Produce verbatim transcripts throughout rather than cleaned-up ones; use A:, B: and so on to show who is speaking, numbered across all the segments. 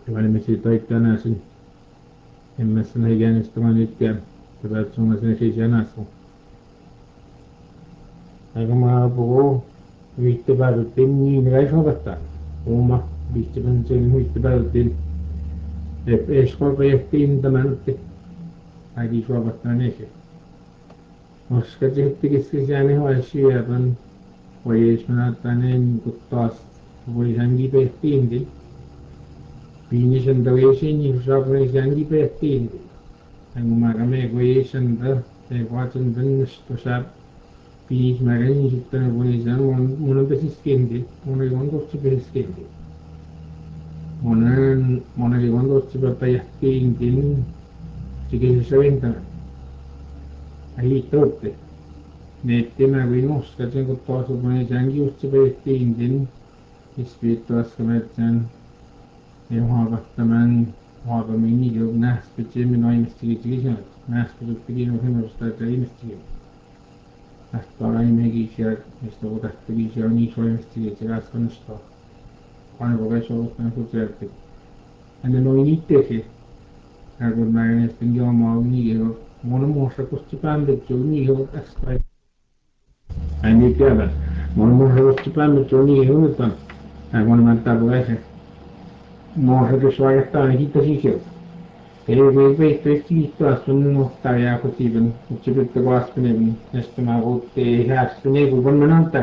A: valimisi toittanäsin emmessä näikäänistä vaan nytkään tätä suomalaisen sisällä näsu aika maa puhuu viitte päädyttiin niin räisovasta kuuma viitte sen viitte päädyttiin eskolpejehtiin tämän otti äiti suovasta näkee koska tehtikin sisään ihan syöpän voi ees mä näyttäneen kun taas voi sänki pehtiinkin piinisen toisiin niin saapui sänki pehtiinkin Angumara me koyesanda te watson dennis to sap piis marin sitten kun se on mun pesiskendi mun ei on tosi pesiskendi monen monen ei on tosi päpäjähtiinkin sikin se ventä ai totte netti mä kuin uskasin kun taas kun sänki just se pehtiinkin ispiittuas kametsen ihan tämän Haapaminen niin nähtävästi minä investoin nähtävästi on semmoista että investoin nähtävä ihmisiä siellä mistä otettiin siellä niin iso investoin se kasvannosta aina voi olla kuin sieltä ennen noin itsekin ja kun mä en sitten joomaa niin jo monen muussa kosti pämbit jo niin jo tästä ei niin tiedä monen muussa kosti pämbit jo niin jo nyt on ja kun mä tarvitsen se muussa jos vaikuttaa niin sitten sieltä ei voi peittyä kiittää sun ottaa ja kotiin mutta se pitää vastainen näistä mä voitte hästä niin kuin mä näyttää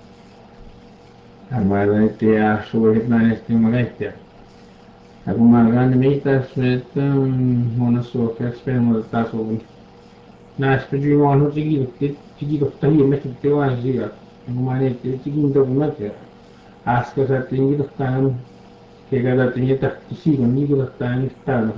A: ja mä en tiedä suuret näistä mä lähtee ja kun mä käyn mitäs että monessa suokeassa pelmoita tasolla näistä juon on sikitytti sikituttaa ilmeisesti tilansa sieltä ja kun mä näytin sikintoa kun mä tiedän äsken saatiin kituttaa kekätätiin että siikon niin kituttaa niistä täynnä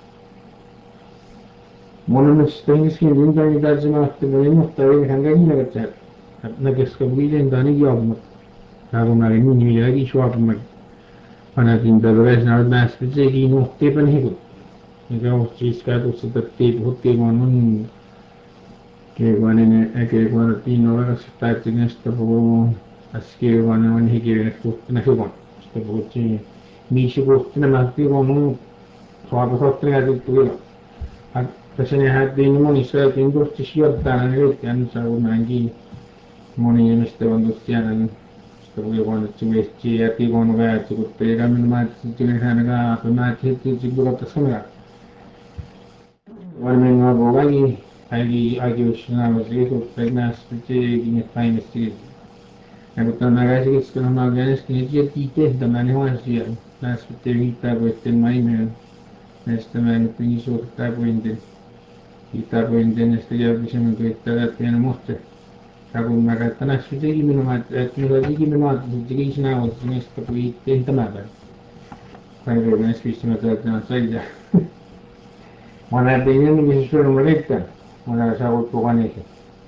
A: Monesti ihmisiin ympäri täytymättä mutta ei hän näkee näkeekö viiden niin jaumat täällä näin niin niin suopamme panatin tällaisen almästä sekin nuhti penhikut mikä on siis käytössä tätti puhuttiin on kevainen kevainen tinnoras päätti näistä puhuu äsken vaan on hikinen puhuttina hyvän sitten puhuttiin missä puhuttina mä on suopasottuna tuli tässä nähtiin monissa jokin tuosta sijoittaa ne yrittäjän saunankin moni ihmistä on tuossa siellä sitten oli vaan että se ja tivon väät kun teidän minä sitten hän kaa mä tietysti sitten kun tässä on varmaan on kaikki kaikki kaikki nämä sijoitut näistä sitten painesti ja kun tämä käsikin kun mä käänsin niin sieltä tehtämään niin on siellä näistä sitten viittaa voitten maineen näistä mä nyt niin suurta pointin Kita pointin näistä jälkisemmin tuittaa pienen muste ja kun mä käytän näistä teki minua että minulla teki minua että teki sinä olet näistä puitteen tämä päivä kaikilla näistä viistämä täytyy saida mä näytin ennenkin se suuremman riittää mä näin saavut tuhannekin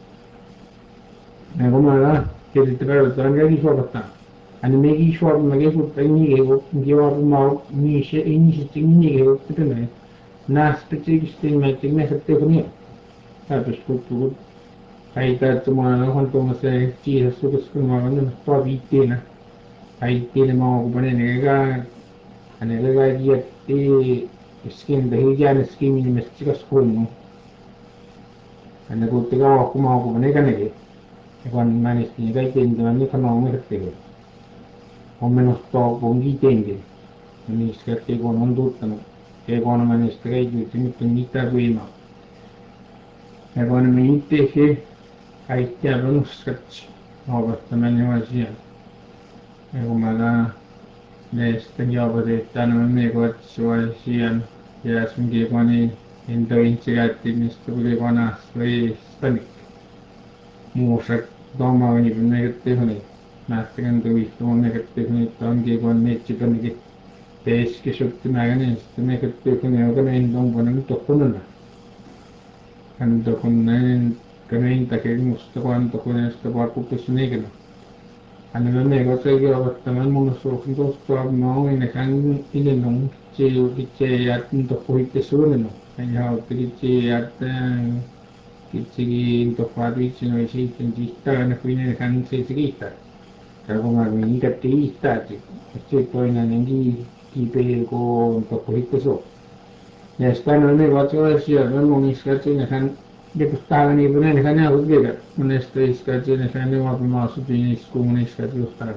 A: ja kun mä näin tietysti päivättävän käki suopattaa aina mekin suopamme kesuttaa niin kun kivapumaa niin se ei niin sitten niin kun tekemään näistä tekistin mä tekin näistä tekonia täytyis kuttu Aita että mä on tuommoiseen siihen sukussa mä on tuo viittiinä Aittiinä mä oon kun panen eikä hänellä kaikki jätti skin tehi jäänyt skin nimessä sikas kunnu hänellä kuutti kauan kun mä oon kun panen näkee ja kun mä nistin kaikki tämän mikä mä oon merkkiä on menossa kun kiiteenkin ja niistä kättiin kun on tuuttanut ja kun mä niistä kaikki nyt on mitään voimaa ja kun me itsekin kaikkia runskatsi ovesta meni asia ja kun mä lähdin ne sitten jauvatettaan nämä miekoitsuaisian ja äskenkin kun niin into itse käytti mistä tuli vanhasta või spanik muussa tuomaa niin kuin negatiivinen nähtäkään tuli tuon negatiivinen että onkin kun metsipanikin peskisutti mäinen sitten negatiivinen joka niin onko ne nyt tokkunut hän tokkun näin Kanain takia musta vaan tokoneesta vakuutus niikin. Hänellä ne kosekin ovat tämän mun suhteen tuosta mä olin hän ilman se itse jätin tokkuitte suurennu. Hän hautti itse jättään itsekin tokkuatitsin oli sitten tihtaan kuin hän se kiittää. Ja kun mä olin ikätti ihtääti. Se toinen niin ti pego un poquito so. Ya está no me va a decir, no me iskachi ne kan de pustaga ni bune ne kan ya gudega. Un este iskachi ne kan ne wa ma su ti isku un iskachi pustaga.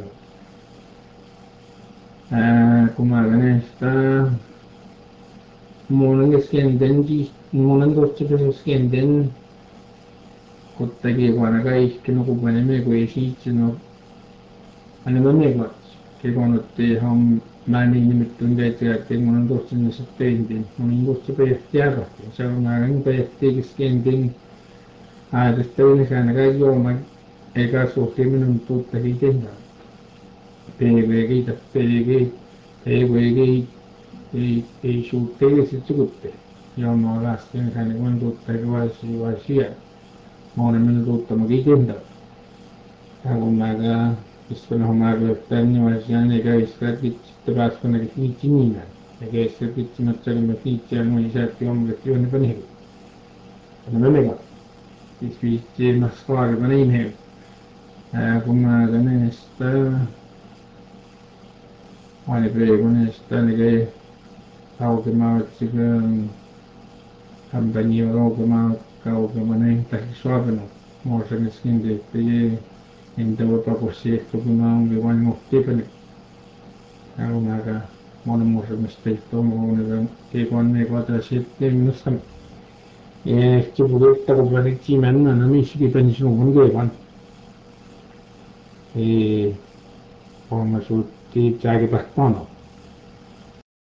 A: Eh, kuma gane sta monan skenden ji monan dosti pe skenden kottagi guana ga iskino ku bane me ku esi no ane me me ke konotte ham mani nimittun teetsiätti monan dosti sitten monin dosti pe jävä se on aina pe jätti skenden a tästä yleensä ga juoma eikä suhti minun tuuttakin tehdä P V G P V P V G ei ei suhteelle sit sukutte juoma lasten hän kun tuuttakin vaisi vaisia monen minun tuuttamakin tehdä kun mä istun hommaa tänne vaisia ne käviskät sitten pääskönekin niitä niinä ja käviskät sitten matsalemme niitä ja mun isätti ommet juonne panekin ja me mega siis viitsi masvaari panin he kun mä näistä Aina peekonista niin kaukemaa sikä kampanja kaukemaa kaukemaa niin tai suopena muosenkin tehtiin entä vapa kosi kun mä onkin vain muhtipen kaunaga monen muosemista tuommoinen keikon me kota sitten minusta ehkä budetta kun valitsi mennä no missäkin pensi sun keikon eh on suutti jääkin pähtono